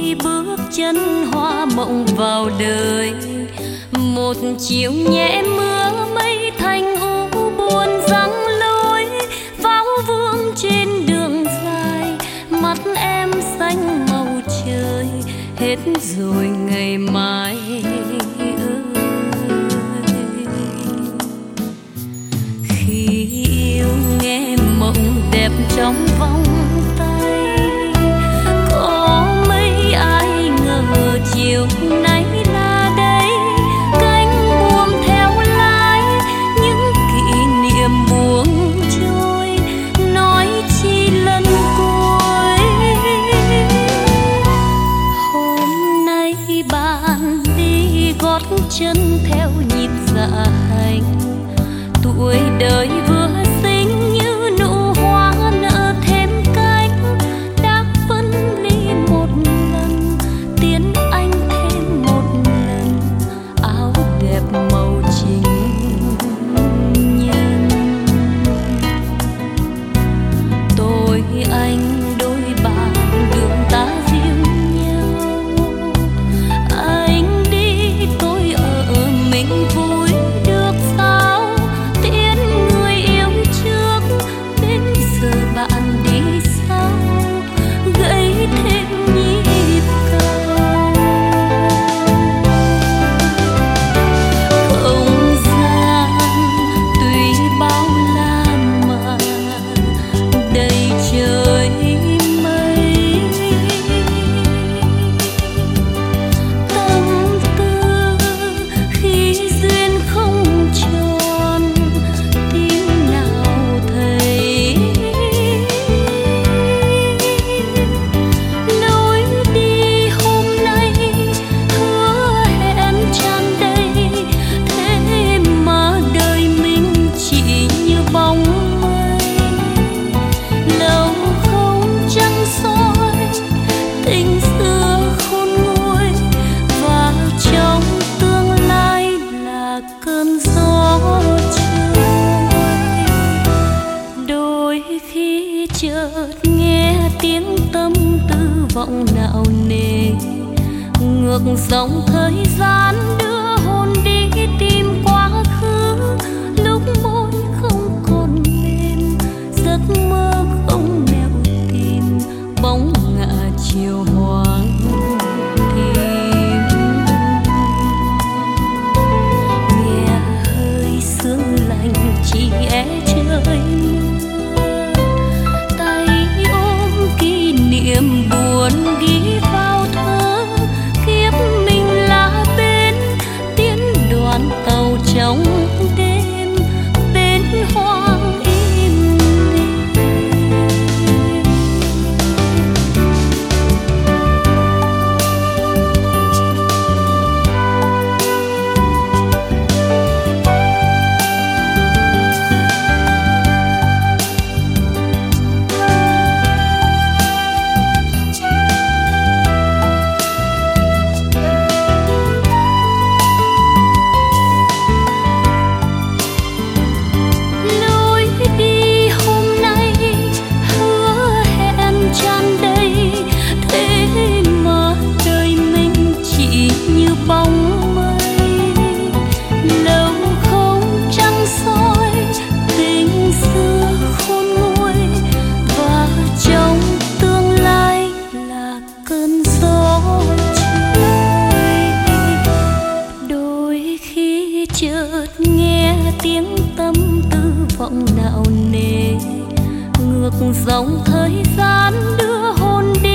khi bước chân hoa mộng vào đời. Một chiều nhẹ mưa mây thành u buồn giăng lối, vào vương trên đường dài, mắt em xanh màu trời, hết rồi ngày mai ơi. Khi yêu nghe mộng đẹp trong vòng tay, có mấy ai ngờ chiều nay là đây, cánh buồm theo lái những kỷ niệm buông trôi, nói chi lần cuối. Hôm nay bạn đi gót chân theo nhịp dạ hành, tuổi đời vừa xinh như nụ hoa nở thêm cánh, đã phân ly một lần, tiến anh thêm một lần, áo đẹp màu trình nhân. Tôi anh đôi bạn đường ta riêng nhau, anh đi tôi ở mình vui được sao? Tiễn người yêu trước, đến giờ bạn đi sau, gãy thêm nhịp cầu. Không gian tuy bao la mà đầy trời mây, tâm tư khi duyên không tròn, tim nào thấy. Lối đi hôm nay hứa hẹn tràn đầy, thế mà đời mình chỉ như bóng mây. Lâu không trăng soi, tình xưa khôn nguôi, và trong tương lai là cơn gió trôi. Đôi khi chợt nghe tiếng tâm tư vọng nạo nề, ngược dòng thời gian đưa hồn đi tìm quá khứ. Lúc môi không còn mềm, giấc mơ không nẻo tìm, bóng ngả chiều hoàng kim. Nghe hơi sương lạnh chỉ é trời mưa, tay ôm kỷ niệm buồn ghi vào thơ. Kiếp mình là bên tiến đoàn tàu trong đêm, bên hoang im đềm. Lối đi hôm nay hứa hẹn tràn đầy, thế mà đời mình chỉ như bóng mây. Lâu không trăng soi, tình xưa khôn nguôi, và trong tương lai là cơn gió trôi. Đôi khi chợt nghe tiếng tâm tư vọng nạo nề, ngược dòng thời gian đưa hồn đi